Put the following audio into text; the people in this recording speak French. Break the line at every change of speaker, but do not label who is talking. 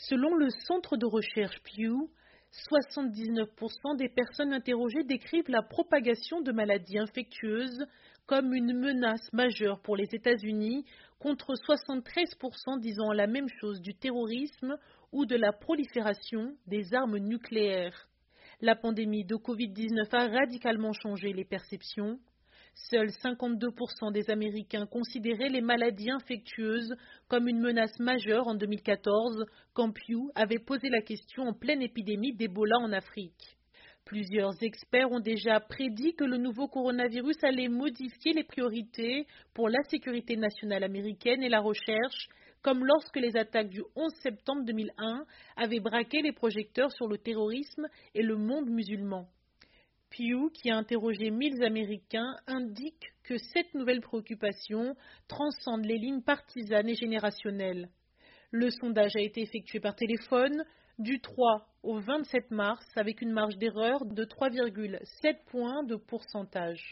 Selon le centre de recherche Pew, 79% des personnes interrogées décrivent la propagation de maladies infectieuses comme une menace majeure pour les États-Unis, contre 73% disant la même chose du terrorisme ou de la prolifération des armes nucléaires. La pandémie de Covid-19 a radicalement changé les perceptions. Seuls 52% des Américains considéraient les maladies infectieuses comme une menace majeure en 2014, quand Pew avait posé la question en pleine épidémie d'Ebola en Afrique. Plusieurs experts ont déjà prédit que le nouveau coronavirus allait modifier les priorités pour la sécurité nationale américaine et la recherche, comme lorsque les attaques du 11 septembre 2001 avaient braqué les projecteurs sur le terrorisme et le monde musulman. Pew, qui a interrogé 1000 Américains, indique que cette nouvelle préoccupation transcende les lignes partisanes et générationnelles. Le sondage a été effectué par téléphone du 3 au 27 mars avec une marge d'erreur de 3,7 points de pourcentage.